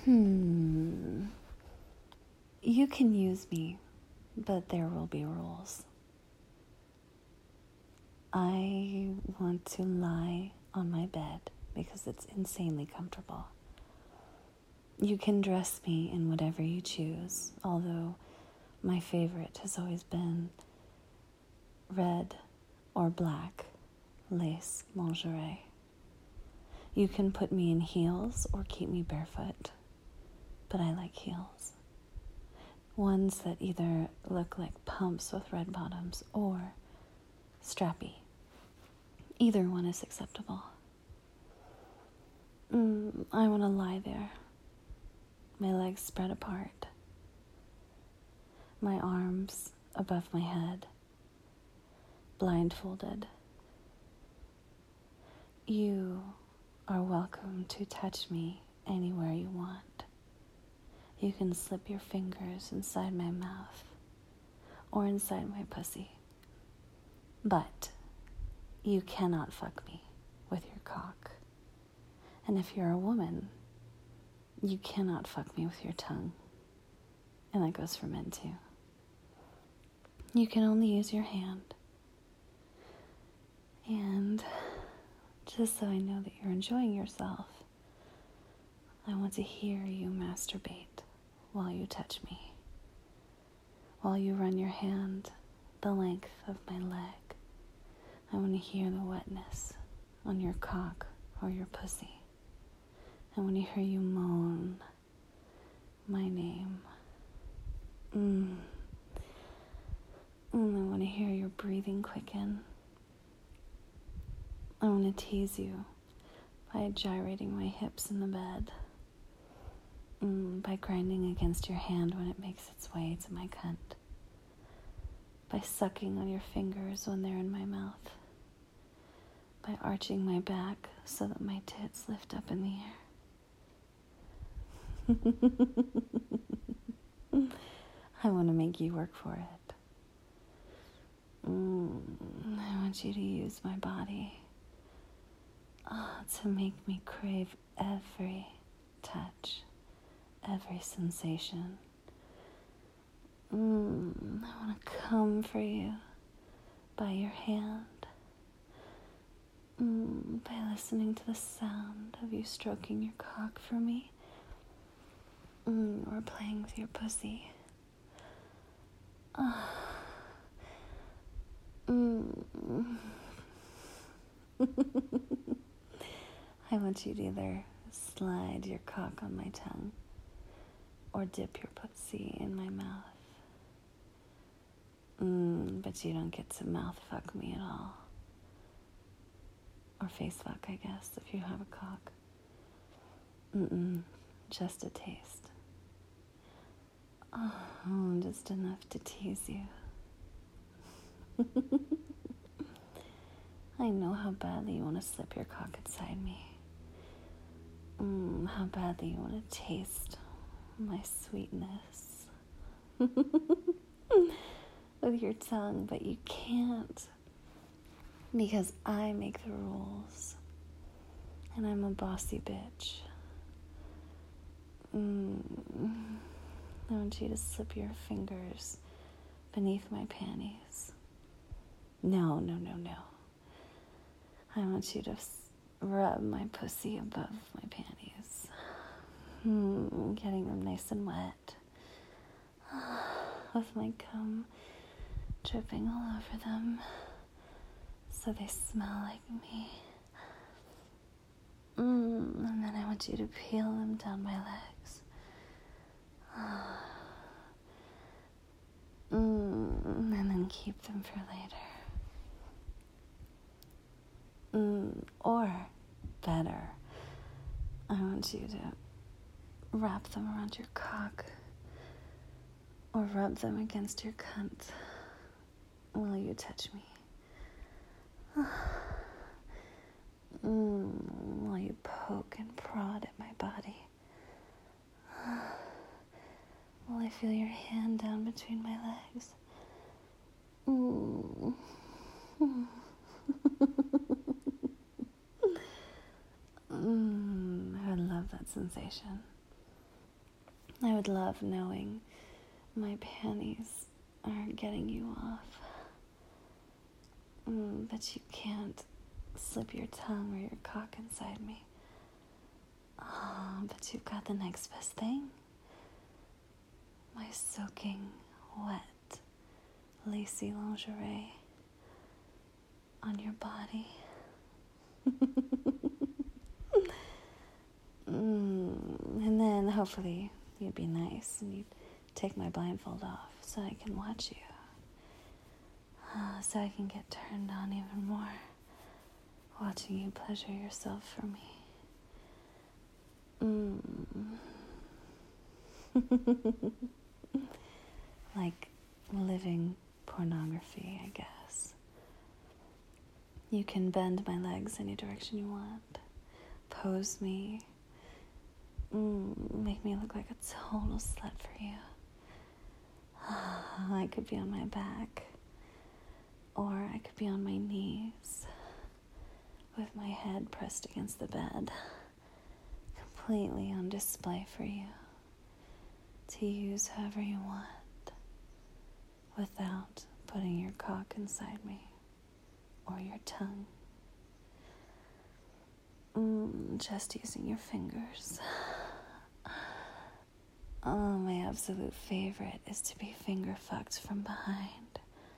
You can use me, but there will be rules. I want to lie on my bed because it's insanely comfortable. You can dress me in whatever you choose, although my favorite has always been red or black lace lingerie. You can put me in heels or keep me barefoot, but I like heels. Ones that either look like pumps with red bottoms or strappy. Either one is acceptable. I want to lie there, my legs spread apart, my arms above my head, blindfolded. You are welcome to touch me anywhere you want. You can slip your fingers inside my mouth or inside my pussy. But you cannot fuck me with your cock. And if you're a woman, you cannot fuck me with your tongue. And that goes for men too. You can only use your hand. And just so I know that you're enjoying yourself, I want to hear you masturbate while you touch me. While you run your hand the length of my leg, I want to hear the wetness on your cock or your pussy. I want to hear you moan my name. I want to hear your breathing quicken. I want to tease you by gyrating my hips in the bed, by grinding against your hand when it makes its way to my cunt, by sucking on your fingers when they're in my mouth, by arching my back so that my tits lift up in the air. I want to make you work for it. I want you to use my body to make me crave every touch, every sensation. I want to come for you by your hand, by listening to the sound of you stroking your cock for me, or playing with your pussy. I want you to either slide your cock on my tongue or dip your pussy in my mouth. But you don't get to mouth fuck me at all. Or face fuck, I guess, if you have a cock. Just a taste. Just enough to tease you. I know how badly you want to slip your cock inside me. How badly you want to taste my sweetness with your tongue, but you can't because I make the rules and I'm a bossy bitch. I want you to slip your fingers beneath my panties. No. I want you to rub my pussy above my panties. Getting them nice and wet. With my cum dripping all over them so they smell like me. And then I want you to peel them down my legs. And then keep them for later. Or better, I want you to wrap them around your cock or rub them against your cunt while you touch me. While you poke and prod at my body. While I feel your hand down between my legs. I love that sensation. I would love knowing my panties are getting you off. But you can't slip your tongue or your cock inside me. But you've got the next best thing. My soaking, wet, lacy lingerie on your body. And then hopefully you'd be nice and you'd take my blindfold off so I can watch you. So I can get turned on even more, watching you pleasure yourself for me. Like living pornography, I guess. You can bend my legs any direction you want, pose me, make me look like a total slut for you. I could be on my back, or I could be on my knees with my head pressed against the bed, completely on display for you to use however you want without putting your cock inside me or your tongue. Just using your fingers. My absolute favorite is to be finger fucked from behind.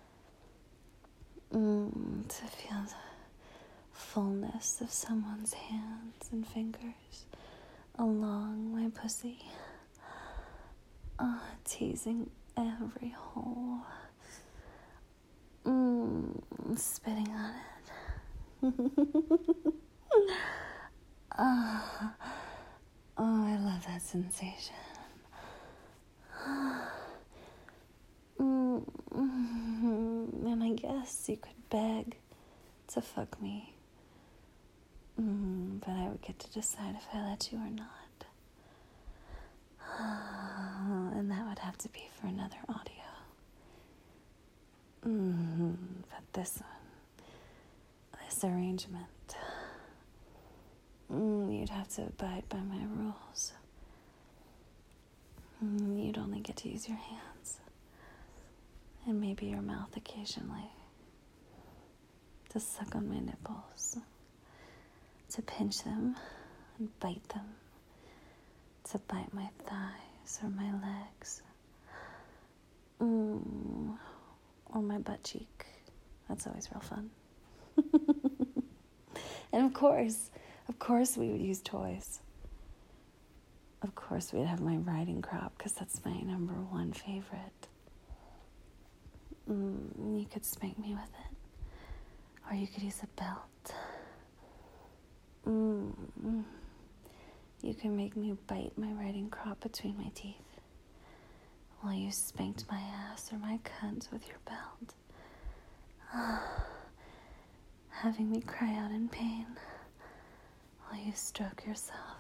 To feel the fullness of someone's hands and fingers along my pussy. Teasing every hole. Spitting on it. I love that sensation. And I guess you could beg to fuck me. But I would get to decide if I let you or not. And that would have to be for another audio. But this arrangement, you'd have to abide by my rules. You'd only get to use your hands. And maybe your mouth occasionally. To suck on my nipples. To pinch them and bite them. To bite my thighs or my legs. Or my butt cheek. That's always real fun. And of course we would use toys. Of course we'd have my riding crop, because that's my number one favorite. You could spank me with it. Or you could use a belt. You can make me bite my riding crop between my teeth while you spanked my ass or my cunt with your belt. Having me cry out in pain while you stroke yourself.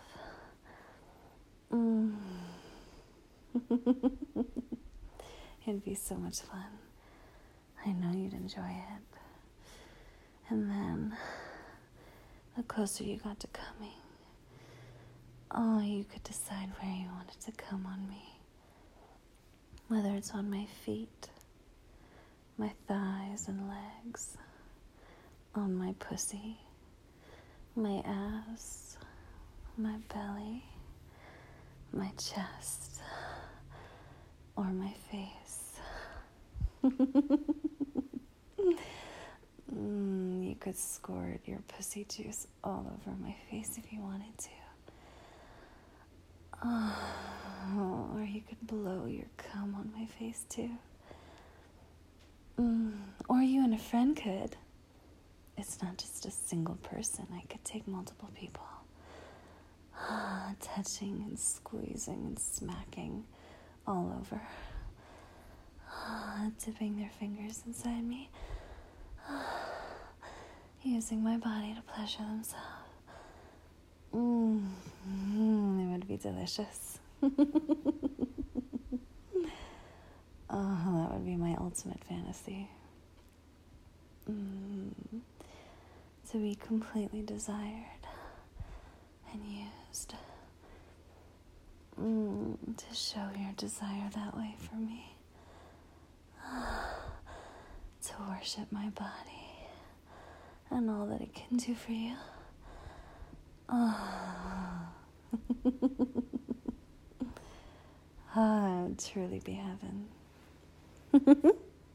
It'd be so much fun. I know you'd enjoy it. And then, the closer you got to coming, you could decide where you wanted to come on me. Whether it's on my feet, my thighs and legs, on my pussy, my ass, my belly, my chest, or my face. You could squirt your pussy juice all over my face if you wanted to. Or you could blow your cum on my face too. Or you and a friend could. It's not just a single person. I could take multiple people. Touching and squeezing and smacking all over. Dipping their fingers inside me. Using my body to pleasure themselves. It would be delicious. That would be my ultimate fantasy. To be completely desired and used. to show your desire that way for me. To worship my body and all that it can do for you. It'd truly be heaven.